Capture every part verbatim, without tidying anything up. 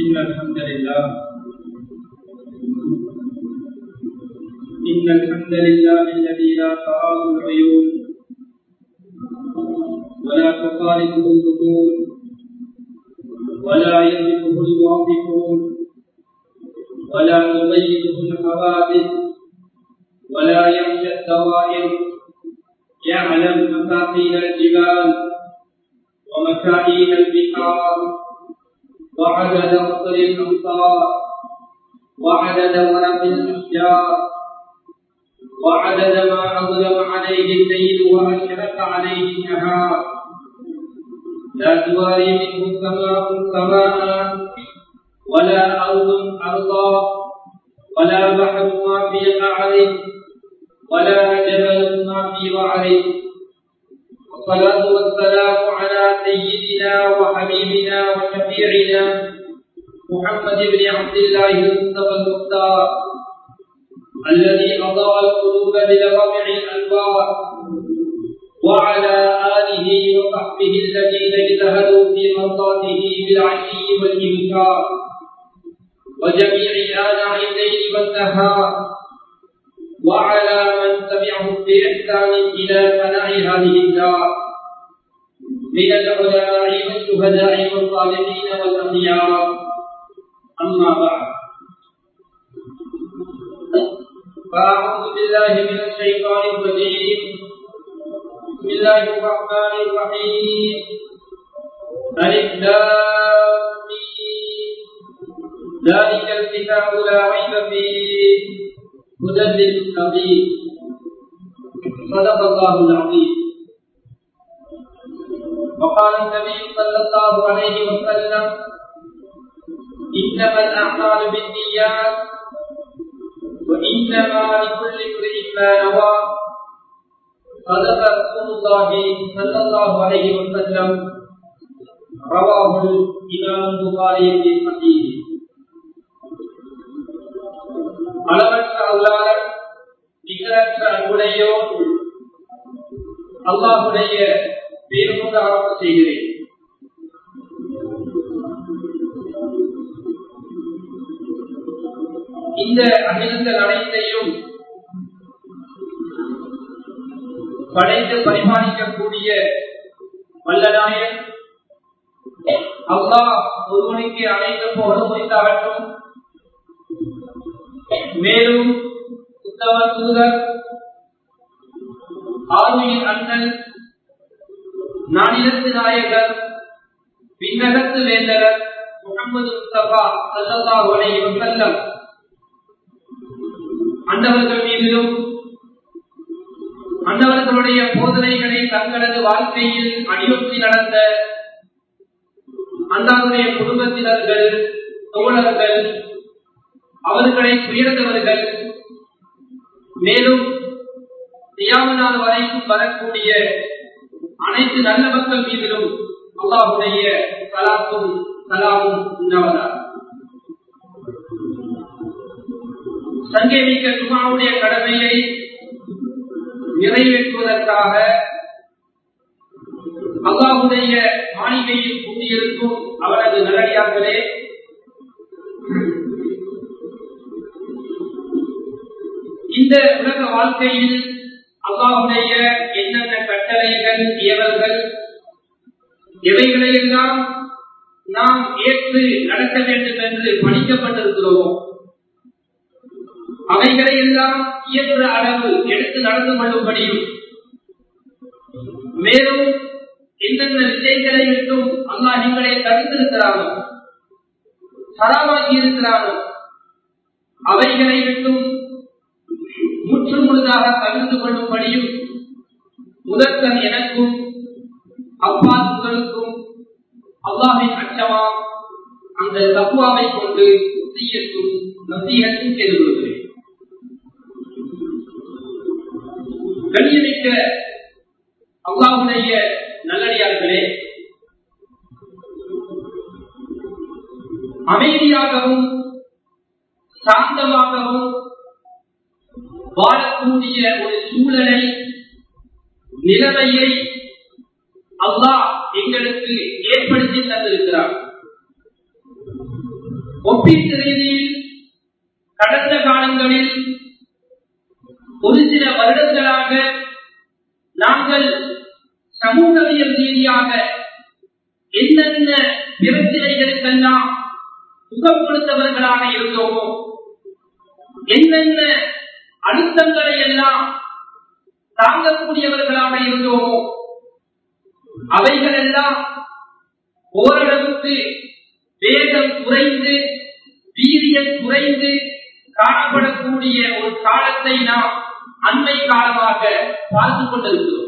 إن الحمد لله إن الحمد لله الذي لا تراه العيون ولا تخالفه البطون ولا يملكه الواقفون ولا تضيقه الحوادث ولا يخشى الدوائر يعلم مفاتيح الجبال ومكائن البحار وعدد مطر الأمطار وعدد ورق الأشجار وعدد ما أظلم عليه الليل وأشرق عليه النهار لا تواري منه سماء سماء ولا أرض أرضا ولا بحر ما في قعره ولا جبل ما في وعره والصلاة والسلام على سيدنا وحبيبنا وشفيعنا محمد بن عبد الله المصطفى المختار الذي أضاء القلوب بلمع الأنوار وعلى آله وصحبه الذين اجتهدوا في مرضاته بالعشي والإبكار وجميع آناء الليل والنهار وعلى من تبعهم بإحسان إلى فناء هذه الدار من العلماء والشهداء والصالحين والأخيار أما بعد فأعوذ بالله من الشيطان الرجيم بسم الله الرحمن الرحيم ألف لام ميم ذلك الكتاب لا ريب فيه هدى للمتقين صدق الله العظيم. وقال النبي صلى الله عليه وسلم إنما الأعمال بالنيات وإنما لكل امرئ ما نوى صدق رسول الله صلى الله عليه وسلم رواه الإمام البخاري في صحيحه. அளவற்ற அல்லாஹ் நிகரற்ற அன்புடையோர் அல்லாஹ்வுடைய பெயர் கொண்டு ஆரம்பம் செய்கிறேன். இந்த அகிலங்கள் அனைத்தையும் படைத்து பரிமாணிக்கக்கூடிய வல்லநாயன் அல்லாஹ் ஒருவனுக்கு அனைத்து புகழும் உரித்தாகட்டும். மேலும் உத்தம தூதர் ஆர்மியின் அண்ணன் நானிலத்து நாயகர் விண்ணகத்து வேந்தர் முஹம்மது முஸ்தபா ஸல்லல்லாஹு அலைஹி வஸல்லம் அன்னவர்கள் மீதிலும் அன்னவர்களுடைய போதனைகளை தங்களது வாழ்க்கையில் அடியொற்றி நடந்த அன்னாருடைய குடும்பத்தினர்கள் தோழர்கள் அவர்களை துயர்ந்தவர்கள் மேலும் கியாம நாள் வரைக்கும் வரக்கூடிய அனைத்து நல்ல மக்கள் மீதிலும் அல்லாஹ்வுடைய ஸலாத்தும் ஸலாமும் உண்டாவதாக. சங்கேமிக்க ஜும்ஆவுடைய கடமையை நிறைவேற்றுவதற்காக அல்லாஹ்வுடைய மாளிகையில் கூடியிருக்கும் அவரது நல்லடியார்களே, இந்த உலக வாழ்க்கையில் அல்லாஹ்வுடைய என்னென்ன கட்டளைகள் ஏவல்கள் எவைகளையெல்லாம் நாம் ஏற்று நடக்க வேண்டும் என்று பணிக்கப்பட்டிருக்கிறோமோ அவைகளை எல்லாம் இயன்ற அளவு எடுத்து நடந்து கொள்ளும்படியும், மேலும் என்னென்ன விஷயங்களை விட்டும் அல்லாஹ் எங்களை தடுத்திருக்கிறானோ ஹராமாக்கி இருக்கிறானோ அவைகளை விட்டும் முற்று முழுதாக தவிர்த்து கொள்ளும்படியும் முதற்கண் எனக்கும் அப்பா உங்களுக்கும் அல்லாஹ்வின் அச்சமா அந்த தக்வாவை கொண்டு வசியத்தும் நசீஹத்தும் செய்து கொள்கிறேன். கண்ணியமிக்க அல்லாஹ்வுடைய நல்லடியார்களே, அமைதியாகவும் சாந்தமாகவும் வாழக்கூடிய ஒரு சூழலை நிலைமையை அல்லாஹ் எங்களுக்கு ஏற்படுத்தி தந்திருக்கிறார். ஒப்பீட்டு ரீதியில் கடந்த காலங்களில் ஒரு சில வருடங்களாக நாங்கள் சமூகவியல் ரீதியாக என்னென்ன பிரச்சனைகளுக்கெல்லாம் முகம் கொடுத்தவர்களாக இருந்தோமோ, என்னென்ன அழுத்தங்களை எல்லாம் தாங்கக்கூடியவர்களாக இருந்தோமோ, அவைகள் எல்லாம் ஓரளவுக்கு வேகம் குறைந்து வீரியம் குறைந்து காணப்படக்கூடிய ஒரு காலத்தை நாம் அண்மை காலமாக பார்த்துக் கொண்டிருக்கிறோம்.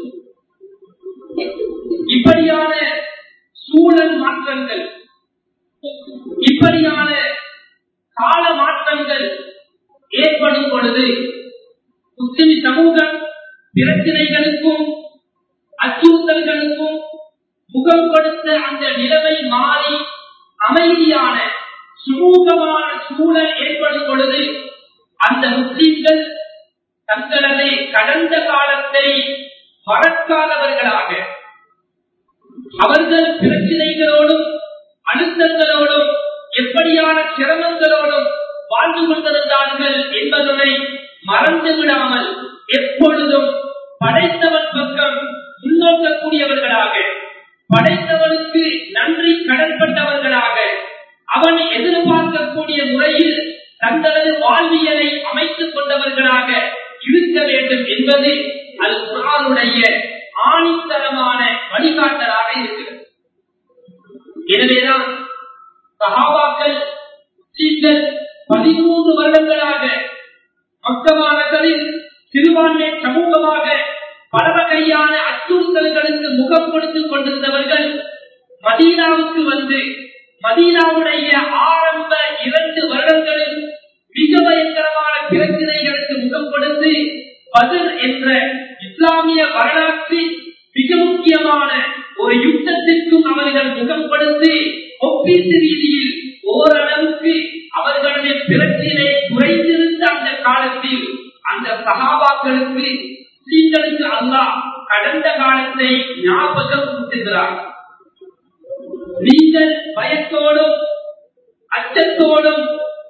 இப்படியான சூழல் மாற்றங்கள், இப்படியான கால மாற்றங்கள் ஏற்படும் பொழுது முஸ்லிம் சமூகம் பிரச்சனைகளுக்கும் அச்சுறுத்தல்களுக்கும் முகம் கொடுத்த அந்த நிலைமை மாறி அமைதியான சுமூகமான சூழல் ஏற்படும் பொழுது அந்த முஸ்லிம்கள் தங்களது கடந்த காலத்தை மறக்காதவர்களாக, அவர்கள் பிரச்சனைகளோடும் அழுத்தங்களோடும் எப்படியான சிரமங்களோடும் வாழ்ந்து கொண்டிருந்தார்கள் என்பதனை மறந்து விடாமல் எப்பொழுதும் படைத்தவன் பக்கம் முன்னோக்கக்கூடியவர்களாக, படைத்தவனுக்கு நன்றி கடன்பட்டவர்களாக, அவன் எதிர்பார்க்கக்கூடிய முறையில் தங்களது வாழ்வியலை அமைத்துக் கொண்டவர்களாக இருக்க வேண்டும் என்பது அல் குர்ஆனுடைய ஆணித்தரமான வழிகாட்டலாக இருக்கிறது. எனவேதான் சஹாபாக்கள் முஸ்லிம்கள் பதிமூன்று வருடங்களாக மக்கமா நகரில் சிறுபான்மை சமூகமாக பல வகையான அச்சுறுத்தல்களுக்கு முகம் கொடுத்துக் கொண்டிருந்தவர்கள் மதீனாவுக்கு வந்து மதீனாவுடைய ஆரம்ப இரண்டு வருடங்களில் மிக பயங்கரமான பிரச்சனைகளுக்கு முகம் கொடுத்து பத்ர் என்ற இஸ்லாமிய வரலாற்றில் மிக முக்கியமான ஒரு யுத்தத்திற்கும் அவர்கள் முகம் கொடுத்து ஒப்பீட்டு ரீதியில் ஓரளவுக்கு அவர்களுடைய பிரச்சனை குறைந்திருந்த அந்த காலத்தில் அந்த சஹாபாக்களுக்கு முஸ்லிம்களுக்கு அல்லாஹ் கடந்த காலத்தை ஞாபகம் ஊட்டுகிறார். நீங்கள் பயத்தோடும் அச்சத்தோடும்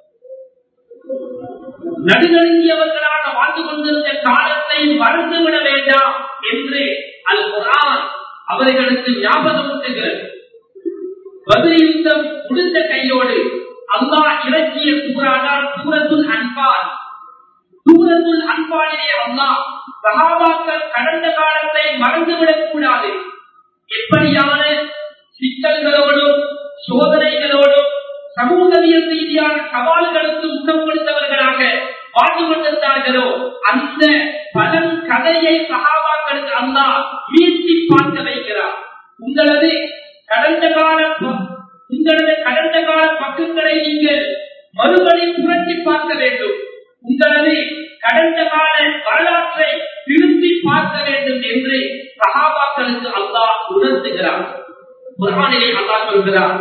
நடுநடுங்கியவர்களாக வாழ்ந்து கொண்டிருந்த காலத்தை மறந்துவிட வேண்டாம் என்று அல் குர்ஆன் அவர்களுக்கு ஞாபகம் ஊட்டுகிறது. பத்ர் யுத்தம் முடிந்த கையோடு அல்லாஹ் இறக்கிய சூறாதான் சூரத்துல் அன்பால். சூரத்துல் அன்பாலிலே அல்லாஹ் சஹாபாக்கள் கடந்த காலத்தை மறந்துவிடக் கூடாது, எப்படியான சிக்கல்களோடும் சோதனைகளோடும் சமூகவியல் ரீதியான சவால்களுக்கு முகம் கொடுத்தவர்களாக வாழ்ந்து கொண்டிருந்தார்களோ அந்த பலன் கதையை சஹாபாக்களுக்கு அல்லாஹ் மீட்டி பார்க்க வைக்கிறார். உங்களது கடந்த கால உங்களது கடந்த கால பக்கங்களை நீங்கள் மறுபடி புரட்டி பார்க்க வேண்டும், உங்களது கடந்த கால வரலாற்றை திரும்பி பார்க்க வேண்டும் என்று சஹாபாக்களுக்கு அல்லாஹ் உணர்த்துகிறார். குர்ஆனிலே அல்லாஹ் சொல்கிறார்,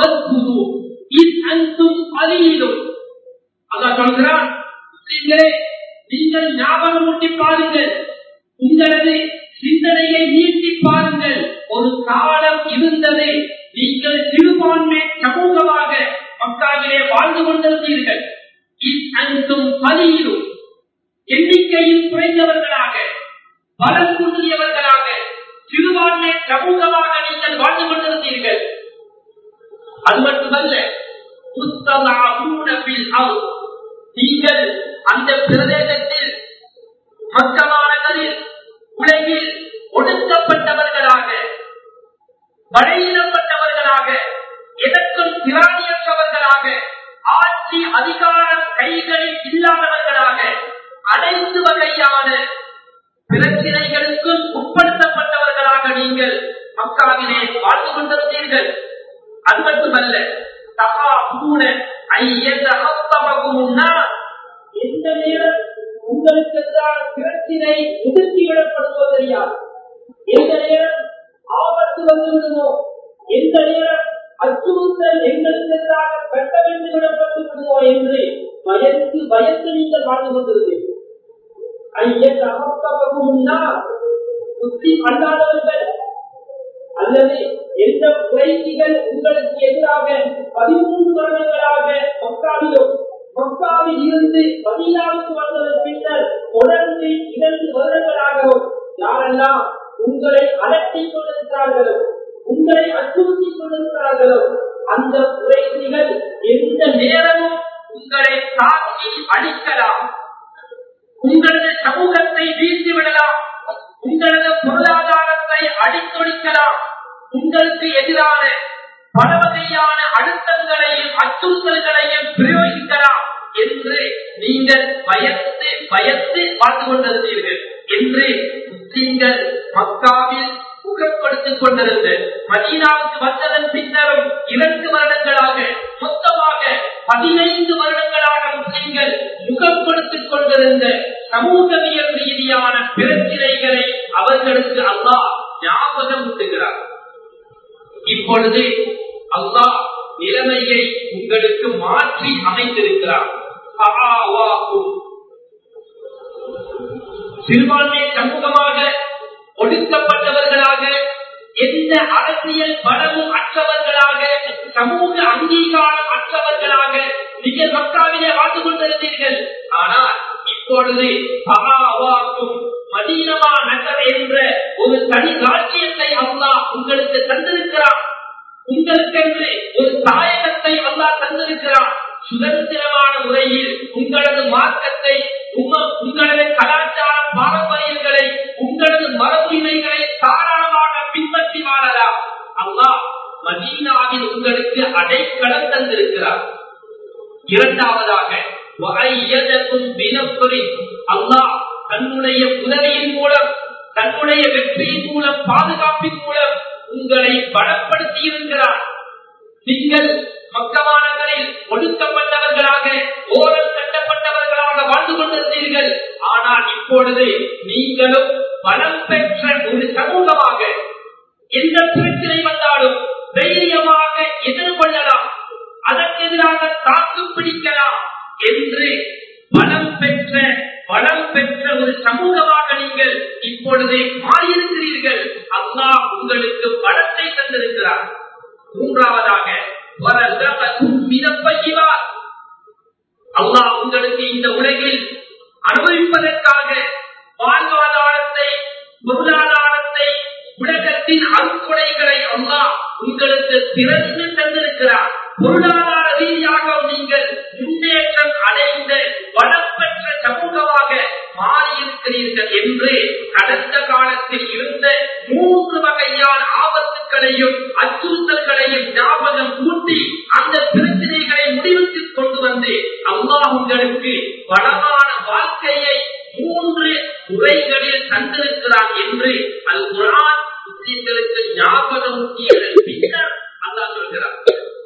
அல்லாஹ் சொல்கிறான், நீங்கள் ஞாபகம் ஊட்டி பாருங்கள், உங்களது சிந்தனையை நீட்டி பாருங்கள். ஒரு காலம் இருந்தது, நீங்கள் சிறுபான்மை சமூகமாக மக்காவிலே வாழ்ந்து கொண்டிருந்தீர்கள். எண்ணிக்கையில் குறைந்தவர்களாக, பலம் குன்றியவர்களாக, சிறுபான்மை சமூகமாக நீங்கள் வாழ்ந்து கொண்டிருந்தீர்கள். அது மட்டுமல்ல, நீங்கள் அந்த பிரதேசத்தில் மக்கமானங்களில் உலகில் ஒடுக்கப்பட்டவர்களாக, படையிடப்பட்டவர்களாக, எதற்கும் திராணியற்றவர்களாக, ஆட்சி அதிகாரம் கைகளில் இல்லாதவர்களாக, அனைத்து வகையான பிரச்சனைகளுக்கும் உட்படுத்தப்பட்டவர்களாக நீங்கள் மக்காவிலே வாழ்ந்து கொண்டிருந்தீர்கள். அது மட்டுமல்ல, எந்த நேரம் உங்களுக்கு பிரச்சனை உதிர்த்திவிடப்படுவோ தெரியாது, எந்த நேரம் ஆபத்து வந்துவிடுமோ, எந்த நேரம் அச்சுறுத்தல் எங்களுக்கு கட்டமைந்து விடப்பட்டு விடுமோ என்று பயந்து பயந்து நீங்கள் வாழ்ந்து கொண்டிருந்தீர்கள். முஸ்லிம் அல்லாதவர்கள் அல்லது எந்த குறைகள் உங்களுக்கு எதிராக பதிமூன்று வருடங்களாக இருந்து மதீனாவுக்கு வந்ததன் பின்னர் தொடர்ந்து இரண்டு வருடங்களாகவும் யாரெல்லாம் உங்களை அலட்டிக் கொண்டிருக்கிறார்களோ, உங்களை அச்சுறுத்திக் கொண்டிருக்கிறார்களோ, அந்த குறைகள் எந்த நேரமும் உங்களை தாக்கி அழிக்கலாம், உங்களது சமூகத்தை வீழ்த்தி விடலாம், உங்களது பொருளாதாரத்தை அடித்தொழிக்கலாம், உங்களுக்கு எதிரான பல வகையான அழுத்தங்களையும் அச்சுறுத்தல்களையும் பிரயோகிக்கலாம் என்று நீங்கள் பயந்து பயந்து வாழ்ந்து கொண்டிருந்தீர்கள் என்று முஸ்லிம்கள் மக்காவில் முகம் கொடுத்துக் கொண்டிருந்த மதீனாவுக்கு வந்ததன் பின்னரும் இரண்டு வருடங்களாக மொத்தமாக பதினைந்து வருடங்களாக முஸ்லிம்கள் முகம் கொடுத்துக் கொண்டிருந்த சமூகவியல் ரீதியான பிரச்சனைகளை அவர்களுக்கு அல்லாஹ் ஞாபகம் ஊட்டுகிறார். இப்பொழுது அல்லாஹ் நிலைமையை உங்களுக்கு மாற்றி அமைத்திருக்கிறார். சிறுபான்மை சமூகமாக ஒடுக்கப்பட்டவர்களாக, எந்த அரசியல் பலமும் அற்றவர்களாக, சமூக அங்கீகாரம் அற்றவர்களாக நீங்கள் மக்காவிலே வாழ்ந்து கொண்டிருந்தீர்கள். ஆனால் இப்பொழுது பகாவாக்கும் மதீனமா நகர் என்ற ஒரு தனி ராஜ்யத்தை அல்லாஹ் உங்களுக்கு தந்திருக்கிறார். உங்களுக்கென்று ஒரு தாயகத்தை அல்லாஹ் தந்திருக்கிறார். சுதந்திரமான முறையில் உங்களது மார்க்கத்தை, உங்களது கலாச்சார பாரம்பரியங்களை, உங்களது மரபுரிமைகளை தாராளமாக பின்பற்றி வாழலாம். அல்லாஹ் மதீனாவில் உங்களுக்கு அடைக்கலம் தந்திருக்கிறார். இரண்டாவதாக அல்லாஹ் தன்னுடைய உதவியின் மூலம், தன்னுடைய வெற்றியின் மூலம், பாதுகாப்பின் மூலம் உங்களை பலப்படுத்தி இருக்கிறார். நீங்கள் மக்கமானங்களில் ஒடுக்கப்பட்டவர்களாக, ஓரம் கட்டப்பட்டவர்களாக வாழ்ந்து கொண்டிருந்தீர்கள். ஆனால் இப்பொழுது நீங்களும் பலம் பெற்ற ஒரு சமூகமாக எந்த பிரச்சனை வந்தாலும் தைரியமாக எதிர்கொள்ளலாம், அதற்கு எதிராக தாக்கு பிடிக்கலாம் என்று பலம் பெற்ற பலம் பெற்ற ஒரு சமூகமாக நீங்கள் இப்பொழுது மாறியிருக்கிறீர்கள். அல்லாஹ் உங்களுக்கு பலத்தை தந்திருக்கிறார். மூன்றாவதாக அல்லாஹ் உங்களுக்கு இந்த உலகில் அனுபவிப்பதற்காக வாழ்வாதாரத்தை, பொருளாதாரத்தை, உலகத்தின் அறுக்குடைகளை அல்லாஹ் உங்களுக்கு திறந்து தந்திருக்கிறார். பொருளாதார ரீதியாக நீங்கள் முன்னேற்றம் அடைந்த வளப்பெற்ற சமூகமாக மாறியிருக்கிறீர்கள் என்று கடந்த காலத்தில் இருந்த மூன்று வகையான ஆபத்துக்களையும் அச்சுறுத்தல்களையும் ஞாபகம் கூட்டி அந்த பிரச்சனைகளை முடிவுக்கு கொண்டு வந்து அல்லாஹ் உங்களுக்கு வளமான வாழ்க்கையை மூன்று துறைகளில் தந்திருக்கிறார் என்று அல் குர்ஆன் முஸ்லிம்களுக்கு ஞாபகம் ஊட்டியதன் பின்னர் அல்லாஹ் சொல்கிறார்.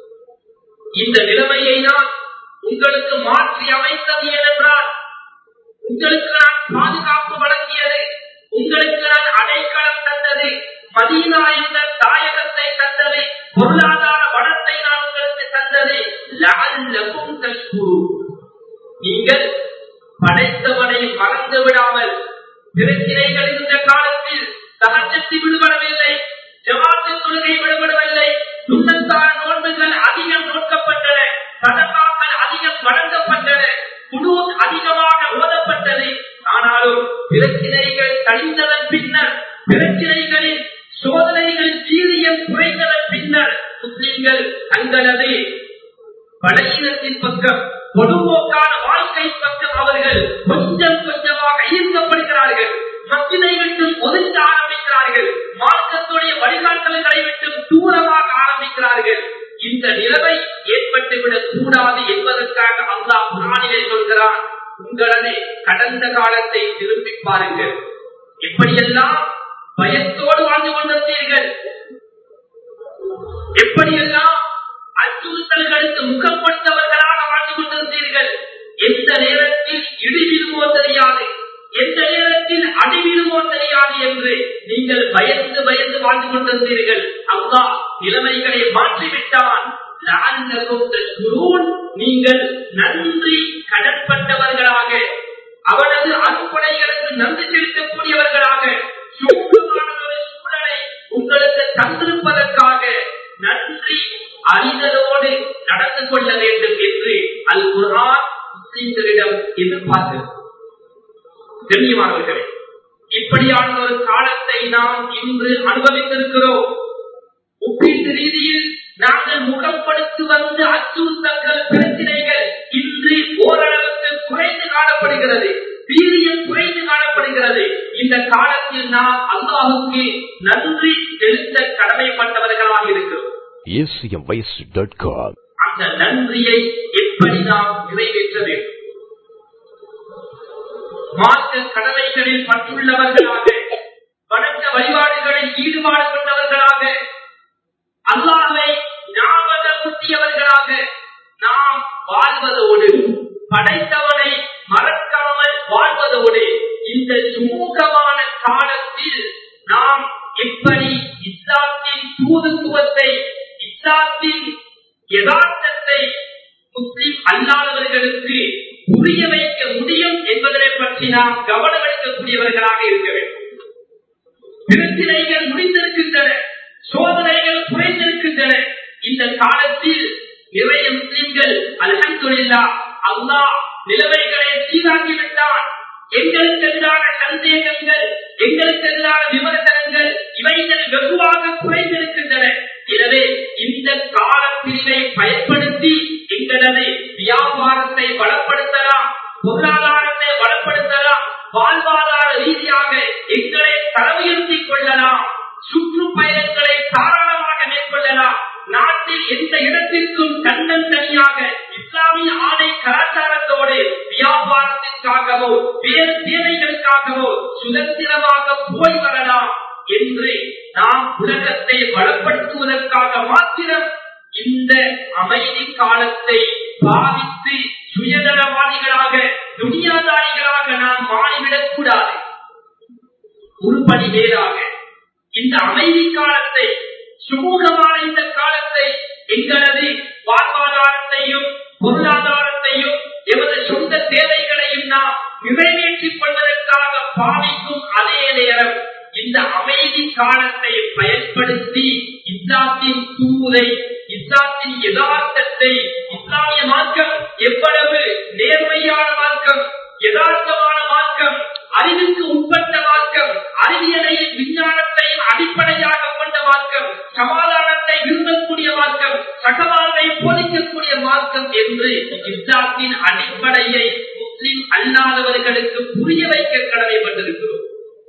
இந்த நிலைமையை நான் உங்களுக்கு மாற்றி அமைத்தது என்றால், உங்களுக்கு நான் பாதுகாப்பு வழங்கியது, உங்களுக்கு நான் அடைக்கலம் தந்தது, மதீனா என்ற தாயகத்தை தந்தது, பொருளாதார வளத்தை நான் உங்களுக்கு தந்தது, லஅல்லகும் தஷ்குரூன். நீங்கள் படைத்தவனை மறந்து விடாமல், பிரச்சனைகள் இருந்த காலத்தில் தஹஜ்ஜுத் விடுபடவில்லை, ஜமாஅத் தொழுகை விடுபடவில்லை, சுன்னத்தான நோன்புகள் அதிகம் நோக்கப்பட்டன, சதகாக்கள் அதிகம் வழங்கப்பட்டன, குனூத் அதிகமாக ஓதப்பட்டது. ஆனாலும் பிரச்சனைகள் கழிந்ததன் பின்னர், பிரச்சனைகளின் சோதனைகளின் வீரியம் குறைந்ததன் பின்னர் முஸ்லிம்கள் தங்களது பலகீனத்தின் பக்கம், பொதுவோக்கான வாழ்க்கை பக்கம் அவர்கள் கொஞ்சம் கொஞ்சமாக ஈர்க்கப்படுகிறார்கள். மக்களை விட்டு ஒதுக்க ஆரம்பிக்கிறார்கள். மார்க்கத்துடைய வழிகாட்டல்களை விட்டு தூரமாக ஆரம்பிக்கிறார்கள். இந்த நிலைமை ஏற்பட்டுவிடக் கூடாது என்பதற்காக அல்லாஹ் குர்ஆனிலே சொல்கிறான், உங்களது கடந்த காலத்தை திரும்பி பாருங்கள். எப்படியெல்லாம் பயத்தோடு வாழ்ந்து கொண்டிருந்தீர்கள், எப்படியெல்லாம் அச்சுறுத்தல்களுக்கு முகம் கொடுத்தவர்களாக வாழ்ந்து கொண்டிருந்தீர்கள். எந்த நேரத்தில் இடி விழுமோ தெரியாது, எந்த நேரத்தில் அடி விழுமோ தெரியாது என்று நீங்கள் பயந்து பயந்து வாழ்ந்து கொண்டிருந்தீர்கள். அல்லாஹ் நிலைமைகளை மாற்றிவிட்டான். நீங்கள் நன்றி கடன்பட்டவர்களாக, அவனது அறுப்படைகளுக்கு நன்றி செலுத்தக்கூடியவர்களாக, சூழலை உங்களுக்கு தந்திருப்பதற்காக நன்றி அறிதலோடு நடந்து கொள்ள வேண்டும் என்று அல் குர்ஆன் முஸ்லிம்களிடம் எதிர்பார்க்கிறது. கண்ணியமானவர்களே, இப்படியான ஒரு காலத்தை நாம் இன்று அனுபவித்திருக்கிறோம். ஒப்பீட்டு ரீதியில் நாங்கள் முகப்படுத்தி வந்த அச்சுறுத்தல்கள், பிரச்சனைகள் இன்று ஓரளவுக்கு குறைந்து காணப்படுகிறது, வீரியம் குறைந்து காணப்படுகிறது. இந்த காலத்தில் நாம் அல்லாஹுக்கு நன்றி செலுத்த கடமைப்பட்டவர்களாக இருக்கிறோம். அந்த நன்றியை எப்படி நாம் நிறைவேற்ற வேண்டும்? மார்க்க கடமைகளில் பற்றுள்ளவர்களாக, வணக்க வழிபாடுகளில் ஈடுபாடு கொண்டவர்களாக, அல்லாஹ்வை ஞாபகப்படுத்தியவர்களாக நாம் வாழ்வதோடு, படைத்தவனை மறக்காமல் வாழ்வதோடு, இந்த சுமூகமான காலத்தில் நாம் எப்படி இஸ்லாத்தின் தூதுத்துவத்தை, இஸ்லாத்தின் யதார்த்தத்தை முஸ்லிம் அல்லாதவர்களுக்கு புரிய வைக்க முடியும் என்பதை பற்றி நாம் கவனம் எடுக்கக்கூடியவர்களாக இருக்க வேண்டும். பிரச்சனைகள் முடிந்திருக்கின்றன, சோதனைகள் குறைந்திருக்கின்றன. இந்த காலத்தில் நிறைய முஸ்லிம்கள் அல்ஹம்துலில்லாஹ் அல்லாஹ் நிலைமைகளை சீராக்கிவிட்டான். எங்களுக்கு எதிரான சந்தேகங்கள், எங்களுக்கு எதிரான விமர்சனங்கள் இவைகள் வெகுவாக குறைந்திருக்கின்றன. எனவே இந்த காலப்பிரிவை பயன்படுத்தி எங்களது வியாபாரத்தை வளப்படுத்தலாம், பொருளாதாரத்தை வளப்படுத்தலாம், வாழ்வாதார ரீதியாக எங்களை தரவுயர்த்திக் கொள்ளலாம், சுற்றுப்பயணங்களை தாராளமாக மேற்கொள்ளலாம். நாட்டில் எந்த இடத்திற்கும் தன்னன் தனியாக இஸ்லாமிய ஆடை கலாச்சாரத்தோடு வியாபாரத்திற்காகவோ வேறு தேவைகளுக்காகவோ சுதந்திரமாக போய் வரலாம் என்று நாம் உலகத்தை பலப்படுத்துவதற்காக மாத்திரம் இந்த அமைதி காலத்தை பாவித்து சுயநலவாதிகளாக, துனியாதாரிகளாக நாம் மாறிவிடக் கூடாது. உருப்படி வேறாக இந்த அமைதி காலத்தை, சுமூகமான இந்த காலத்தை எங்களது வாழ்வாதாரத்தையும் பொருளாதாரத்தையும் எமது சொந்த தேவைகளையும் நாம் நிறைவேற்றிக் கொள்வதற்காக பாவிக்கும் அதே நேரம் இந்த அமைதி காலத்தை பயன்படுத்தி இஸ்லாத்தின் தூதை, இஸ்லாத்தின் யதார்த்தத்தை, இஸ்லாமிய மார்க்கம் எவ்வளவு நேர்மையான மார்க்கம், யதார்த்தமான மார்க்கம், அறிவுக்கு உட்பட்ட மார்க்கம், அறிவியலையும் விஞ்ஞானத்தையும் அடிப்படையாக கொண்ட மார்க்கம், சமாதானத்தை விரும்பக்கூடிய மார்க்கம், சகவாழ்வை போதிக்கக்கூடிய மார்க்கம் என்று இஸ்லாத்தின் அடிப்படையை முஸ்லிம் அல்லாதவர்களுக்கு புரிய வைக்க கடமைப்பட்டிருக்கிறோம்.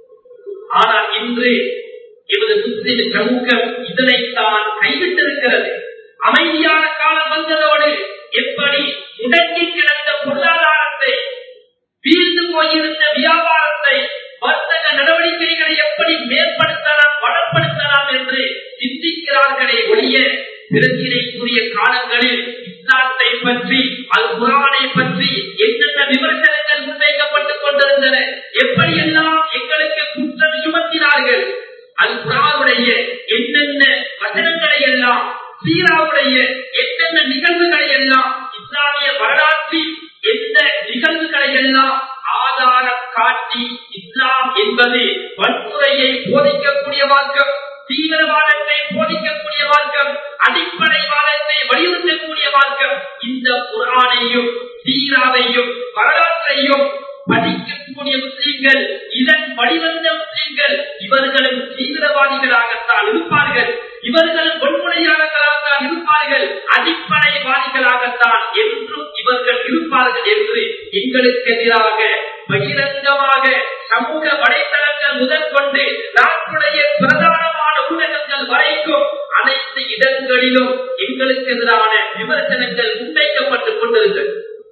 ஆனால் இன்று எமது முஸ்லிம் சமூகம் இதனைத்தான் கைவிட்டிருக்கிறது. அமைதியான காலம் வந்ததோடு எப்படி முடங்கி கிடந்த பொருளாதாரத்தை, வீழ்ந்து போயிருந்த வியாபாரத்தை, வர்த்தக நடவடிக்கைகளை எப்படி மேம்படுத்தலாம், வளப்படுத்தலாம் என்று சிந்திக்கிறார்களே ஒழிய பிரச்சினைக்குரிய காலங்களில் இஸ்லாத்தை பற்றி, அல் குர்ஆனை பற்றி என்னென்ன விமர்சனங்கள் முன்வைக்கப்பட்டுக் கொண்டிருந்தன, எப்படியெல்லாம் எங்களுக்கு குற்றம் சுமத்தினார்கள், அல் குர்ஆனுடைய என்னென்ன வசனங்களை எல்லாம், சீராவுடைய என்னென்ன நிகழ்வுகளை எல்லாம், இஸ்லாமிய வரலாற்றில் எந்த நிகழ்வுகளை எல்லாம் ஆதாரம் காட்டி இஸ்லாம் என்பது வன்முறையை போதிக்கக்கூடிய மார்க்கம், தீவிரவாதத்தை போதிக்கக்கூடிய மார்க்கம், அடிப்படைவாதத்தை வலியுறுத்தக்கூடிய மார்க்கம், இந்த குர்ஆனையும் சீராவையும் வரலாற்றையும் படிக்கக்கூடிய முஸ்லிம்கள், இதன் வழிவந்த முஸ்லிம்கள் இவர்களும் தீவிரவாதிகளாகத்தான் இருப்பார்கள், இவர்களும் வன்முறையாளர்களாகத்தான் இருப்பார்கள், அடிப்படைவாதிகளாகத்தான் என்றும் இவர்கள் இருப்பார்கள் என்று எங்களுக்கு எதிராக பகிரங்கமாக சமூக வலைத்தளங்கள் முதல் கொண்டு நாட்டுடைய பிரதானமான ஊடகங்கள் வரைக்கும் அனைத்து இடங்களிலும் எங்களுக்கு எதிரான விமர்சனங்கள் முன்வைக்கப்பட்டுக் கொண்டிருக்கிறது.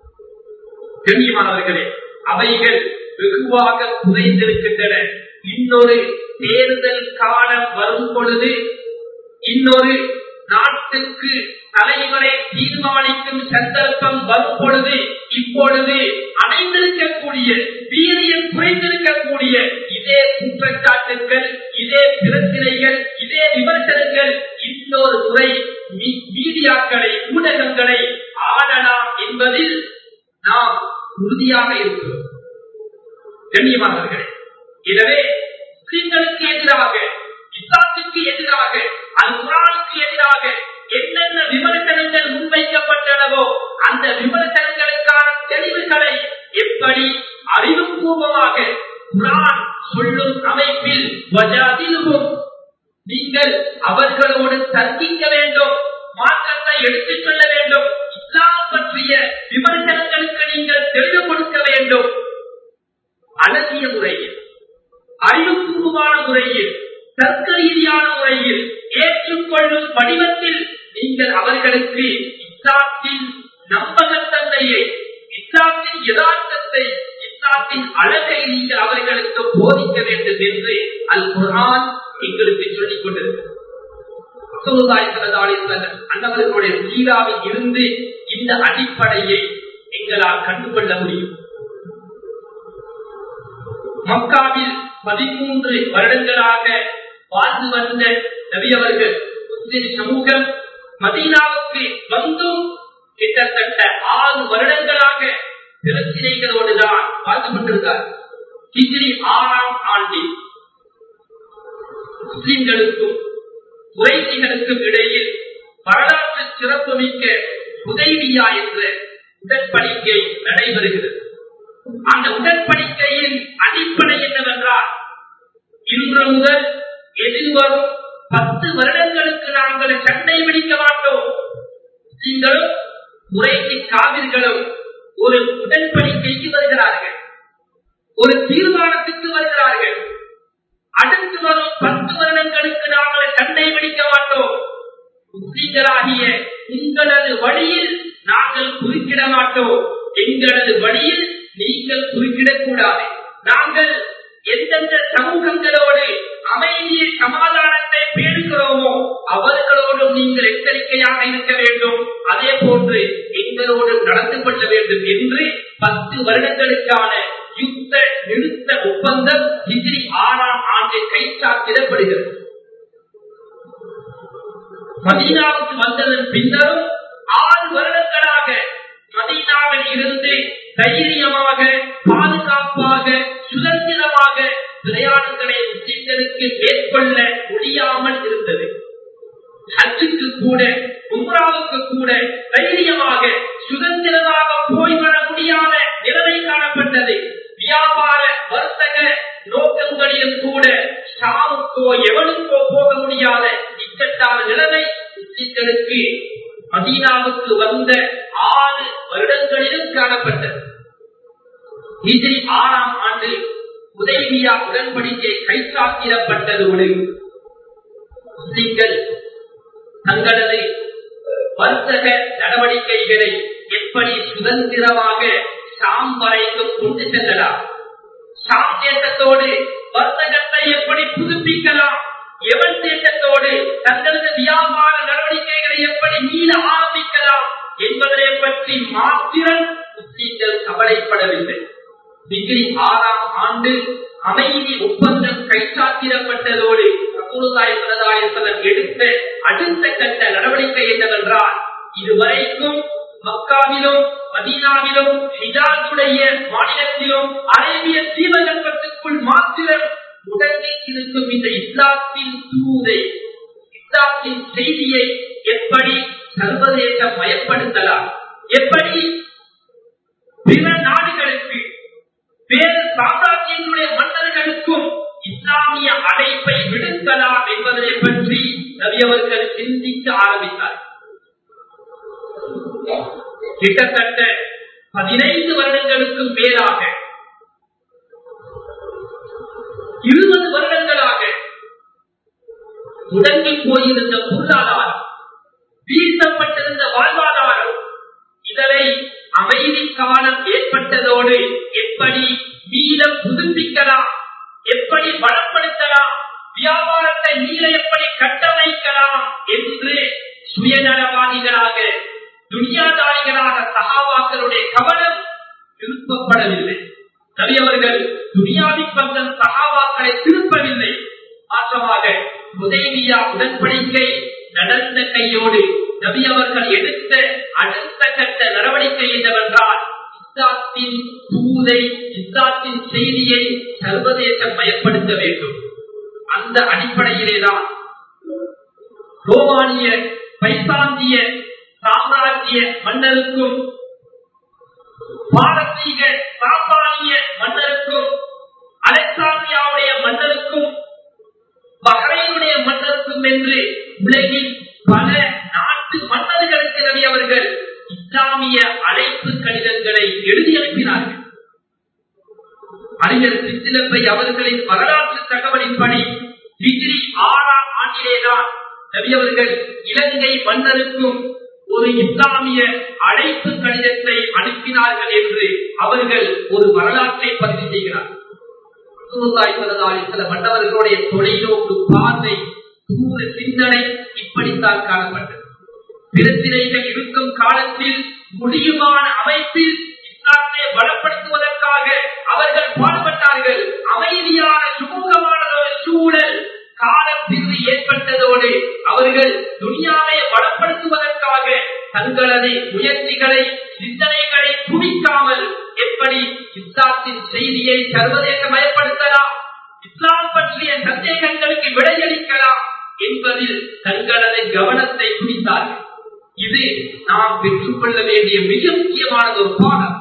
கண்ணியமானவர்களே, அவைகள் வெகுவாக குறைந்திருக்கின்றன. இன்னொரு தேர்தல் காலம் வரும் பொழுது, இன்னொரு நாட்டுக்கு தலைவரை தீர்மானிக்கும் சந்தர்ப்பம் வரும் பொழுது, இப்பொழுது அடைந்திருக்கக்கூடிய வீரியம் குறைந்திருக்கக்கூடிய இதே குற்றச்சாட்டுகள், இதே பிரச்சனைகள், இதே விமர்சனங்கள் இன்னொரு முறை மீடியாக்களை, ஊடகங்களை ஆளலாம் என்பதில் நாம் உறுதியாக இருக்கிறோம். கண்ணியமானவர்களே, எனவே முஸ்லிம்களுக்கு எதிராக, இஸ்லாத்துக்கு எதிராக, அல் குர்ஆனுக்கு எதிராக என்னென்ன விமர்சனங்கள் முன்வைக்கப்பட்டனவோ அந்த விமர்சனங்களுக்கான தெளிவு எப்படி அறிவுபூர்வமாக குர்ஆன் சொல்லும் அமைப்பில் வஜாதிலுஹும் நீங்கள் அவர்களோடு தர்க்கிக்க வேண்டும், மாற்றத்தை எடுத்துச் சொல்ல வேண்டும், இஸ்லாம் பற்றிய விமர்சனங்களுக்கு நீங்கள் தெளிவு கொடுக்க வேண்டும். அழகிய முறையில், அறிவுபூர்வமான முறையில், தர்க்க ரீதியான முறையில், ஏற்றுக்கொள்ளும் வடிவத்தில் நீங்கள் அவர்களுக்கு இஸ்லாத்தின் நம்பகத்தன்மையை, இஸ்லாத்தின் யதார்த்தத்தை, இஸ்லாத்தின் அழகை நீங்கள் அவர்களுக்கு போதிக்க வேண்டும் என்று அல் குர்ஆன் எங்களுக்கு சொல்லிக் கொண்டிருக்கிறது. அன்னவர்களுடைய சீராவில் இருந்து இந்த அடிப்படையை எங்களால் கண்டுகொள்ள முடியும். மக்காவில் பதிமூன்று வருடங்களாக வாழ்ந்து வந்த நபி அவர்கள் முஸ்லிம் சமூகம் மதீனாவுக்கு வந்தும் கிட்டத்தட்ட ஆறு வருடங்களாக பிரச்சனைகளோடுதான் வாழ்ந்து கொண்டிருந்தார். ஹிஜ்ரி ஆறாம் ஆண்டில் முஸ்லிம்களுக்கும் குறைஷிகளுக்கும் இடையில் வரலாற்று சிறப்புமிக்க ஹுதைபியா என்ற உடன்படிக்கை நடைபெறுகிறது. அந்த உடன்படிக்கையின் அடிப்படை என்னவென்றால், இன்று முதல் எதிர்வரும் பத்து வருடங்களுக்கு நாங்கள் சண்டை பிடிக்க மாட்டோம். நீங்களும் குறைஷி காவிர்களும் ஒரு உடன்படிக்கைக்கு வருகிறார்கள், ஒரு தீர்மானத்துக்கு வருகிறார்கள். அடுத்து வரும் பத்து வருடங்களுக்கு நாங்கள் சண்டை பிடிக்க மாட்டோம். முஸ்லிம்களாகிய உங்களது வழியில் நாங்கள் குறுக்கிட மாட்டோம், எங்களது வழியில் நீங்கள் குறுக்கிடக்கூடாது. நாங்கள் எந்தெந்த சமூகங்களோடு அமைதியை சமாதானத்தை பேணுகிறோமோ அவர்களோடும் நீங்கள் எச்சரிக்கையாக இருக்க வேண்டும், அதே போன்று எங்களோடு நடந்து கொள்ள வேண்டும் என்று பத்து வருடங்களுக்கான யுத்த நிறுத்த ஒப்பந்தம் ஹிஜ்ரி ஆறாம் ஆண்டில் கைச்சாத்திடப்படுகிறது. மதீனாவுக்கு வந்ததன் பின்னரும் ஆறு வருடங்களாக மதீனாவில் இருந்து தைரியமாக, பாதுகாப்பாக, சுதந்திரமாக பிரயாணங்களை முஸ்லிம்களுக்கு மேற்கொள்ள முடியாமல் இருந்தது. ஹஜ்ஜுக்கு கூட, உம்ராவுக்கு கூட தைரியமாக, சுதந்திரமாக போய் வர முடியாத நிலைமை காணப்பட்டது. வியாபார வர்த்தக நோக்கங்களிலும் கூட ஷாமுக்கோ எவனுக்கோ போக முடியாத இக்கட்டான நிலைமை முஸ்லிம்களுக்கு மதீனாவுக்கு வந்த ஆறு வருடங்களிலும் காணப்பட்டது. ஹிஜ்ரி ஆறாம் ஆண்டு ஹுதைபியா உடன்படிக்கை கைச்சாத்திடப்பட்டதோடு முஸ்லிம்கள் தங்களது வர்த்தக நடவடிக்கைகளை எப்படி சுதந்திரமாக ஷாம் வரைக்கும் கொண்டு செல்லலாம், ஷாம் தேசத்தோடு வர்த்தகத்தை எப்படி புதுப்பிக்கலாம், எவன் தேசத்தோடு தங்களது வியாபார நடவடிக்கைகளை எப்படி மீள ஆரம்பிக்கலாம் என்பதை பற்றி மாத்திரம் முஸ்லிம்கள் கவலைப்படவில்லை. ஹிஜ்ரி ஆறாம் ஆண்டு அமைதி ஒப்பந்தம் கைச்சாத்திடப்பட்டதோடு ரசூலுல்லாஹி ஸல்லல்லாஹு அலைஹி வஸல்லம் எடுத்த அடுத்த கட்ட நடவடிக்கை என்னவென்றால், இதுவரைக்கும் மக்காவிலும் மதீனாவிலும் ஹிஜாஸுடைய மாநிலத்திலும் அரேபிய தீபகற்பத்துக்குள் மாத்திரம் முடங்கி இருக்கும் இந்த இஸ்லாத்தின் தூதை, இஸ்லாத்தின் செய்தியை எப்படி சர்வதேசம் மயப்படுத்தலாம், எப்படி பிற நாடுகளுக்கு, வேறு சாம்ராஜ்யங்களுடைய மன்னர்களுக்கும் இஸ்லாமிய அழைப்பை விடுக்கலாம் என்பதை பற்றி நபி அவர்கள் சிந்திக்க ஆரம்பித்தார். கிட்டத்தட்ட பதினைந்து வருடங்களுக்கும் மேலாக, இருபது வருடங்களாக முடங்கி போயிருந்த பொருளாதாரம், வீசப்பட்டிருந்த வாழ்வாதாரம், இதனை அமைதி காலம் ஏற்பட்டதோடு எப்படி மீள புதுப்பிக்கலாம், எப்படி பலப்படுத்தலாம், வியாபாரத்தை மீள எப்படி கட்டமைக்கலாம் என்று சுயநலவாதிகளாக, துனியாதாரிகளாக சஹாபாக்களுடைய கவனம் திருப்பப்படவில்லை. நபி அவர்கள் துனியாவின் பக்கம் சஹாபாக்களை திருப்பவில்லை. மாற்றமாக ஹுதைபியா உடன்படிக்கை நடந்த கையோடு நபி அவர்கள் எடுத்த அடுத்த கட்ட நடவடிக்கை என்னவென்றால், இஸ்லாத்தின் தூதை, இஸ்லாத்தின் செய்தியை சர்வதேசம் மயப்படுத்த வேண்டும். அந்த அடிப்படையிலேதான் ரோமானிய, பைசாந்திய சாம்ராஜ்ய மன்னருக்கும் பாரசீக சாப்பானிய மன்னருக்கும் அலெக்சாந்திரியாவுடைய மன்னருக்கும் பஹ்ரைனுடைய மன்னருக்கும் என்று உலகின் பல நாட்டு மன்னர்களுக்கு நபி அவர்கள் இஸ்லாமிய அழைப்பு கடிதங்களை எழுதி அனுப்பினார்கள். அறிஞர் சித்திலப்பை அவர்களின் வரலாற்று தகவலின்படி ஹிஜ்ரி ஆறாம் ஆண்டிலேதான் நபி அவர்கள் இலங்கை மன்னருக்கும் ஒரு இஸ்லாமிய அழைப்பு கடிதத்தை அனுப்பினார்கள் என்று அவர்கள் ஒரு வரலாற்றை பதிவு செய்கிறார்கள். சில மன்னர்களுடைய தொலைநோக்கு பார்வை, தூர சிந்தனை இப்படித்தான் காணப்பட்டது. பிரச்சனைகள் இருக்கும் காலத்தில் முடியுமான அமைப்பில் இஸ்லாத்தை பலப்படுத்துவதற்காக அவர்கள் பாடுபட்டார்கள். அமைதியான சுமூகமான ஒரு சூழல் காலப்பிரிவு ஏற்பட்டதோடு அவர்கள் துனியாவை பலப்படுத்துவதற்காக தங்களது முயற்சிகளை சிந்தனைகளை குவிக்காமல் எப்படி இஸ்லாத்தின் செய்தியை சர்வதேசமயப்படுத்தலாம், இஸ்லாம் பற்றிய சந்தேகங்களுக்கு விடையளிக்கலாம் என்பதில் தங்களது கவனத்தை குவித்தார்கள். இது நாம் பெற்றுக்கொள்ள வேண்டிய மிக முக்கியமான ஒரு பாடம்.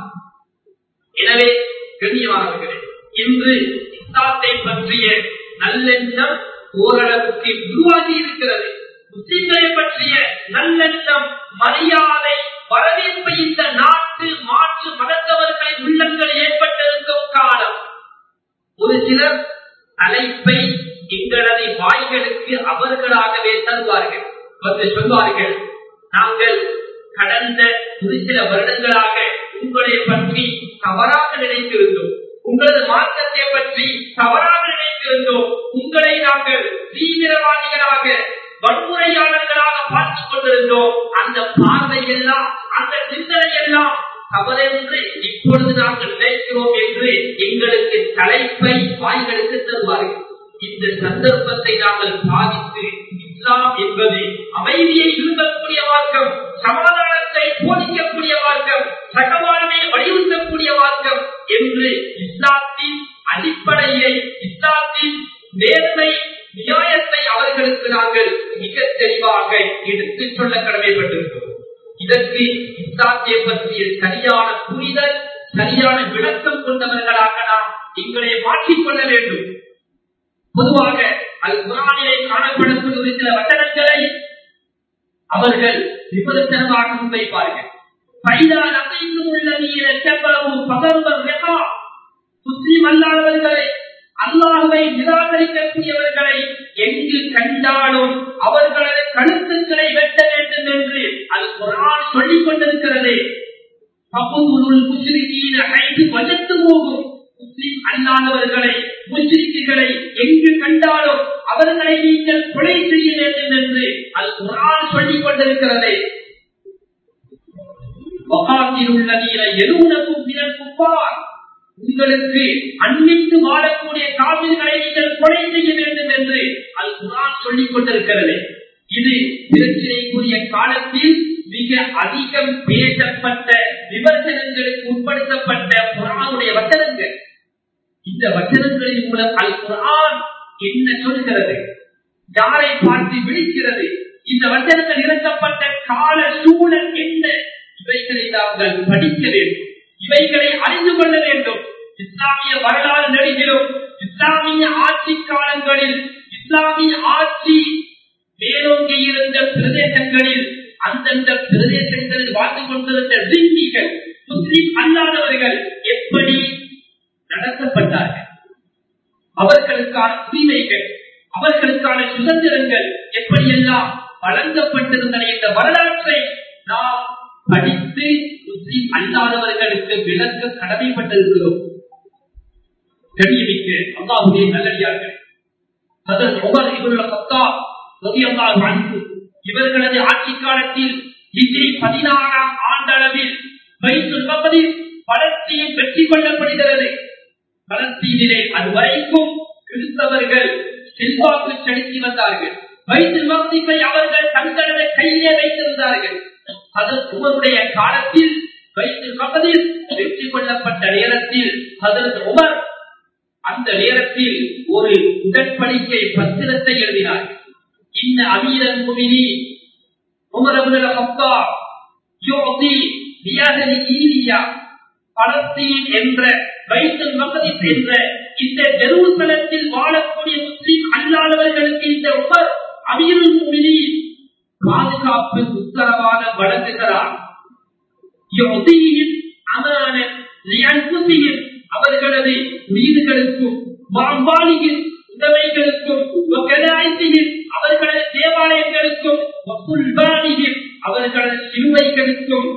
எனவே கண்ணியமானவர்களே, இன்று இஸ்லாத்தை பற்றிய நல்லெண்ணம் ஓரளவுக்கு உருவாகி இருக்கிறது. முஸ்லிம்களை பற்றிய நல்லெண்ணம், மரியாதை, வரவேற்பு இந்த நாட்டு மாற்று மதத்தவர்களின் உள்ளங்கள் ஏற்பட்டிருக்கும் காலம். ஒரு சிலர் தலைப்பை எங்களது வாய்களுக்கு அவர்களாகவே தருவார்கள். வந்து சொல்வார்கள், நாங்கள் கடந்த ஒரு சில வருடங்களாக உங்களை பற்றி தவறாக நினைத்திருந்தோம், உங்களது மாற்றத்தை பற்றி தவறாக நினைத்திருந்தோம், உங்களை நாங்கள் தீவிரவாதிகளாக வன்முறையாளர்களாக பார்த்துக் கொண்டிருந்தோம். அந்த பார்வை எல்லாம், அந்த சிந்தனை எல்லாம் தவறென்று இப்பொழுது நாங்கள் நினைக்கிறோம் என்று எங்களுக்கு தலைப்பை வாய்களுக்கு தருவார்கள். இந்த சந்தர்ப்பத்தை நாங்கள் பாதித்து இஸ்லாம் என்பது அமைதியை விரும்பக்கூடிய மார்க்கம், சமாதானத்தை போதிக்கக்கூடிய மார்க்கம், சகவாழ்வை வலியுறுத்தக்கூடிய மார்க்கம் என்று இஸ்லாத்தின் அடிப்படையை, இஸ்லாத்தின் நேர்மை நியாயத்தை அவர்களுக்கு நாங்கள் மிக தெளிவாக எடுத்துச் சொல்ல கடமைப்பட்டிருக்கிறோம். இதற்கு இஸ்லாத்தை பற்றிய சரியான புரிதல், சரியான விளக்கம் கொண்டவர்களாக நாம் எங்களை மாற்றிக்கொள்ள வேண்டும். பொதுவாக அது குர்ஆனிலே காணப்படக்கூடிய ஒரு சில வசனங்களை அவர்கள் விமர்சனமாக முன்வைப்பார்கள். முஸ்லிம் அல்லாதவர்களை, அல்லாஹ்வை நிராகரிக்கக்கூடியவர்களை எங்கு கண்டாலும் அவர்களது கழுத்துக்களை வெட்ட வேண்டும் என்று அது குர்ஆன் சொல்லிக் கொண்டிருக்கிறது. முஸ்லிம் அல்லாதவர்களை, முஸ்லிம்களை எங்கு கண்டாலும் அவர்களை நீங்கள் கொலை செய்ய வேண்டும் என்று அது குர்ஆன் சொல்லிக் கொண்டிருக்கிறது. உங்களுக்கு அன்பித்து வாழக்கூடிய காவிர்களை நீங்கள் கொலை செய்ய வேண்டும் என்று அது குர்ஆன் சொல்லிக் கொண்டிருக்கிறது. இது பிரச்சனைக்குரிய காலத்தில் மிக அதிகம் பேசப்பட்ட, விமர்சனங்களுக்கு உட்படுத்தப்பட்ட குர்ஆனுடைய வசனங்கள். இந்த வசனங்களின் மூலம் அல் குர்ஆன் என்ன சொல்கிறது, யாரை பார்த்து விழிக்கிறது, இந்த வசனங்கள் இறக்கப்பட்ட கால சூழல் என்ன, இவைகளை நாங்கள் படிக்க வேண்டும், இவைகளை அறிந்து கொள்ள வேண்டும். இஸ்லாமிய வரலாறு நெடுகிலும் இஸ்லாமிய ஆட்சி காலங்களில், இஸ்லாமிய ஆட்சி மேலோங்கி இருந்த பிரதேசங்களில், அந்தந்த பிரதேசங்களில் வாழ்ந்து கொண்டிருந்த ஜின்னிகள், முஸ்லிம் அல்லாதவர்கள் எப்படி நடத்தப்பட்டார்கள், அவர்களுக்கான உரிமைகள், அவர்களுக்கான சுதந்திரங்கள் எப்படியெல்லாம் வழங்கப்பட்டிருந்தன என்ற வரலாற்றை நாம் படித்து முஸ்லிம் அல்லாதவர்களுக்கு விளக்க கடமைப்பட்டிருக்கிறோம். கண்ணியமிக்க அல்லாஹ்வுடைய நல்லடியார்கள், ஹஜ்ரத் உமர் இப்னுல் கத்தாப் ரலியல்லாஹு அன்ஹு இவர்களது ஆட்சி காலத்தில் ஹிஜ்ரி பதினாறாம் ஆண்டளவில் பைத்துல் மக்திஸ் பலஸ்தீன் வெற்றி கொள்ளப்படுகிறது. பலஸ்தீனிலே அதுவரைக்கும் கிறிஸ்தவர்கள் செல்வாக்கு செலுத்தி வந்தார்கள். பைத்துல் மக்திஸை அவர்கள் தங்களது கையிலே வைத்திருந்தார்கள். ஹஜ்ரத் உமருடைய காலத்தில் பைத்துல் மக்திஸ் வெற்றி கொள்ளப்பட்ட நேரத்தில் ஹஜ்ரத் உமர் அந்த நேரத்தில் ஒரு உடன்படிக்கை பத்திரத்தை எழுதினார்கள். இன்ன அமீரல் முஃமினீன் உமர் இப்னுல் கத்தாப் யுதி பியஹ்லி ஈலியா பலஸ்தீன் என்ற பைத்துல் மக்திஸ் என்ற இந்த ஜெருசலத்தில் வாழக்கூடிய முஸ்லிம் அல்லாதவர்களுக்கு இந்த உமர் அமீருல் முஃமினீன் பாதுகாப்பு உத்தரவாதம் வழங்குகிறார். அவர்களது உயிர்களுக்கும் வாம்பாளியின் உடைமைகளுக்கும் அவர்களது தேவாலயங்களுக்கும் அவர்களது சிலுவைகளுக்கும்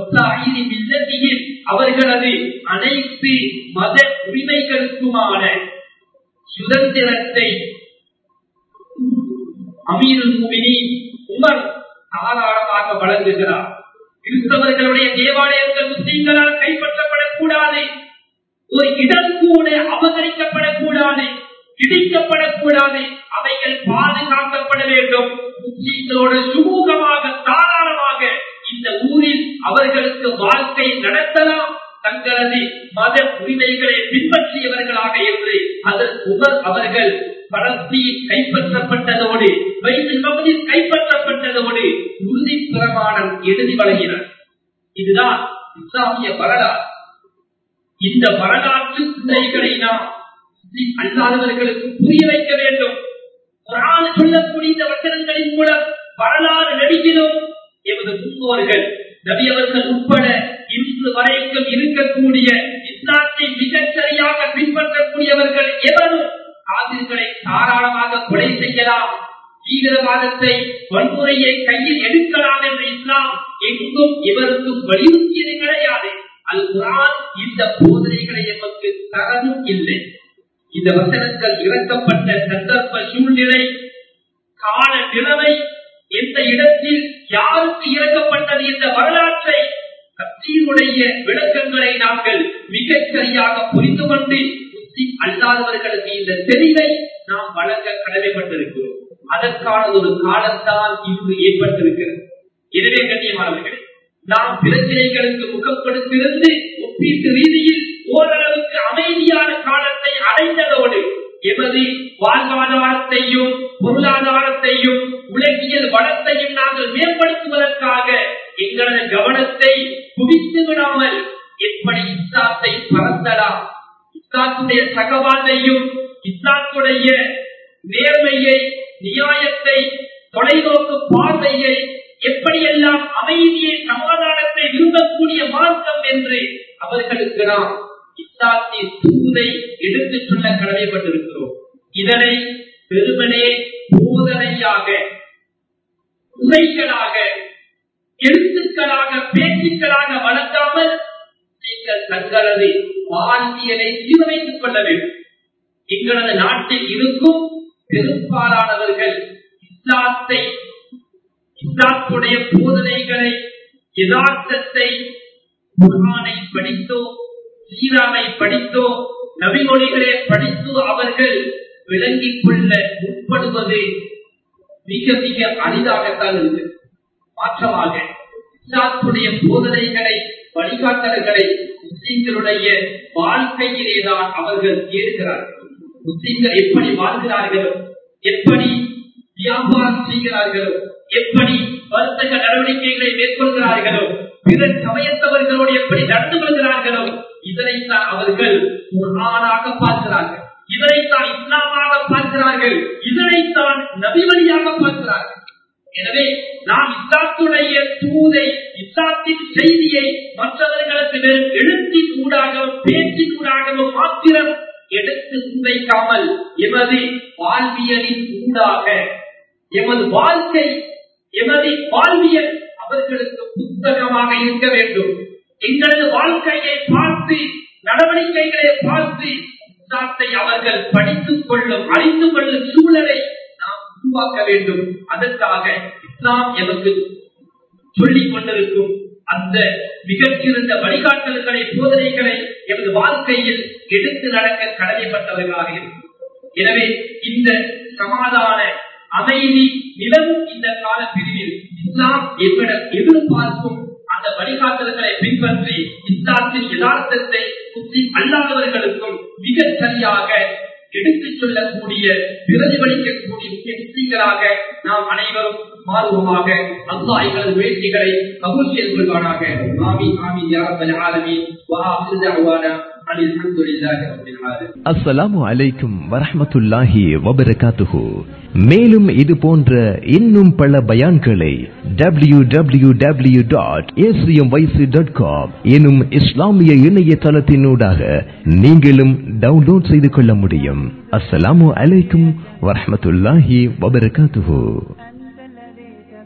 அவர்களது அனைத்து மத உரிமைகளுக்குமான சுதந்திரத்தை அமீருல் முஃமினீன் உமர் தாராளமாக வழங்குகிறார். கிறிஸ்தவர்களுடைய தேவாலயங்கள் முஸ்லிம்களால் கைப்பற்றப்படக்கூடாது, ஒரு இடம் கூட அபகரிக்கப்படக்கூடாது, இடிக்கப்படக்கூடாது, அவைகள் பாதுகாக்கப்பட வேண்டும். முஸ்லிம்களோடு சுமூகமாக தாராளமாக இந்த ஊரில் அவர்களுக்கு வாழ்க்கை நடத்தலாம், தங்களது மத உரிமைகளை பின்பற்றியவர்களாக என்று அதன் உமர் அவர்கள் பலஸ்தீன் கைப்பற்றப்பட்டதோடு பைத்துல் மக்திஸ் கைப்பற்றப்பட்டதோடு உறுதி பிரமாணம் எழுதி வழங்கினார். இதுதான் இஸ்லாமிய வரலாறு. இந்த வரலாற்று உண்மைகளை நாம் அல்லாதவர்களுக்கு புரிய வைக்க வேண்டும். குர்ஆன் சொல்லக்கூடிய இந்த வசனங்களின் மூலம் வரலாறு நடிக்கிறோம். எமது முன்னோர்கள் நபி அவர்கள் உட்பட இன்று வரைக்கும் இருக்கக்கூடிய இஸ்லாத்தை மிகச் சரியாக பின்பற்றக்கூடியவர்கள் எவரும் காதிர்களை தாராளமாக கொலை செய்யலாம், தீவிரவாதத்தை வன்முறையை கையில் எடுக்கலாம் என்ற இஸ்லாம் எங்கும் இவருக்கும் வலியுறுத்தியது கிடையாது. அல் குர்ஆன் இந்த போதனைகளை எமக்கு தரவும் இல்லை. இந்த வசனங்கள் இறக்கப்பட்ட சந்தர்ப்ப சூழ்நிலை, கால நிலைமை, எந்த இடத்தில் யாருக்கு இறக்கப்பட்டது என்ற வரலாற்றை தப்சீருடைய விளக்கங்களை நாங்கள் மிகச் சரியாக புரிந்து கொண்டு முஸ்லிம் அல்லாதவர்களுக்கு இந்த தெளிவை நாம் வழங்க கடமைப்பட்டிருக்கிறோம். அதற்கான ஒரு காலம்தான் இன்று ஏற்பட்டிருக்கிறது. எனவே கண்ணியமானவர்களே, நாம் பிரச்சனைகளுக்கு முகம் கொடுத்திருந்து ஒப்பீட்டு ரீதியில் ஓரளவுக்கு அமைதியான காலத்தை அடைந்ததோடு எமது வாழ்வாதாரத்தையும் பொருளாதாரத்தையும் உலகியல் வளத்தையும் நாங்கள் மேம்படுத்துவதற்காக எங்களது கவனத்தை குவித்து விடாமல் எப்படி இஸ்லாத்தை பரந்தலாம், இஸ்லாத்துடைய சகவாழ்வையும் இஸ்லாத்துடைய நேர்மையை, நியாயத்தை, தொலைநோக்கு பார்வையை, எப்படியெல்லாம் அமைதியை, சமாதானத்தை விரும்பக்கூடிய மார்க்கம் என்று அவர்களுக்கு நாம் இஸ்லாத்தின் தூதை எடுத்துச் சொல்ல கடமைப்பட்டிருக்கிறோம். இதனை வெறுமனே போதனையாக, உரைகளாக, எழுத்துக்களாக, பேச்சுக்களாக வளர்க்காமல் நீங்கள் தங்களது வாழ்வியலை சீரமைத்துக் கொள்ள வேண்டும். எங்களது நாட்டில் இருக்கும் பெரும்பாலானவர்கள் இஸ்லாத்தை, இஸ்லாத்துடைய போதனைகளை, யதார்த்தத்தை குர்ஆனை படித்தோ, சீராவை படித்தோ, நபிமொழிகளை படித்தோ அவர்கள் விளங்கிக் கொள்ள முற்படுவது மிக மிக அரிதாகத்தான் இருக்கு. மாற்றமாக இஸ்லாத்துடைய போதனைகளை, வழிகாட்டல்களை முஸ்லிம்களுடைய வாழ்க்கையிலேதான் அவர்கள் ஏற்கிறார்கள். முஸ்லிம்கள் எப்படி வாழ்கிறார்களோ, எப்படி வியாபாரம் செய்கிறார்களோ, எப்படி வர்த்தக நடவடிக்கைகளை மேற்கொள்கிறார்களோ, பிற சமயத்தவர்களோடு எப்படி நடந்து கொள்கிறார்களோ, இதனைத்தான் அவர்கள் குர்ஆனாக பார்க்கிறார்கள், இதனைத்தான் இஸ்லாமாக பார்க்கிறார்கள், இதனைத்தான் நபி வழியாக பார்க்கிறார்கள். எனவே நாம் இஸ்லாத்துடைய தூதை, இஸ்லாத்தின் செய்தியை மற்றவர்களுக்கு வெறும் எழுத்தின் ஊடாகவும் பேச்சின் ஊடாகவும் மாத்திரம் எடுத்து முன்வைக்காமல் எமது வாழ்வியலின் ஊடாக, எமது வாழ்க்கை, எமது வாழ்வியல் அவர்களுக்கு புத்தகமாக இருக்க வேண்டும். எங்களது வாழ்க்கையை பார்த்து, நடவடிக்கைகளை பார்த்து இஸ்லாத்தை அவர்கள் படித்துக் கொள்ளும், அறிந்து கொள்ளும் சூழலை நாம் உருவாக்க வேண்டும். அதற்காக இஸ்லாம் எமக்கு சொல்லிக் கொண்டிருக்கும் அந்த மிகச்சிறந்த வழிகாட்டல்களை, போதனைகளை எமது வாழ்க்கையில் எடுத்து நடக்க கடமைப்பட்டவர்களாக இருக்கும். எனவே இந்த சமாதான அமைதி நிலவும் இந்த கால பிரிவில் இஸ்லாம் எவ்விடம் எதிர்பார்க்கும் அந்த வழிகாட்டல்களை பின்பற்றி இஸ்லாத்தின் யதார்த்தத்தை முஸ்லிம் அல்லாதவர்களுக்கும் மிகச் சரியாக எடுத்துச் சொல்லக்கூடிய பிரதிபலிக்கக்கூடிய முஸ்லிம்களாக நாம் அனைவரும் மாறுவோமாக. அல்லாஹ் எங்களது முயற்சிகளை கபூல் செய்து கொள்வானாக. ஆமீன் ஆமீன் யா ரப்பல் ஆலமீன். வ ஆகிரு தஅவானா அல்ஹம்துலில்லாஹி ரப்பில் ஆலமீன். அஸ்ஸலாமு அலைக்கும் வரஹ்மத்துல்லாஹி வபரகாத்துஹு. மேலும் இது போன்ற இன்னும் பல பயான்களை W W W dot ACM YC dot com எனும் இஸ்லாமிய இணையதளத்தினூடாக நீங்களும் டவுன்லோட் செய்து கொள்ள முடியும். அஸ்ஸலாமு அலைக்கும் வரஹ்மத்துல்லாஹி வபரகாத்துஹு.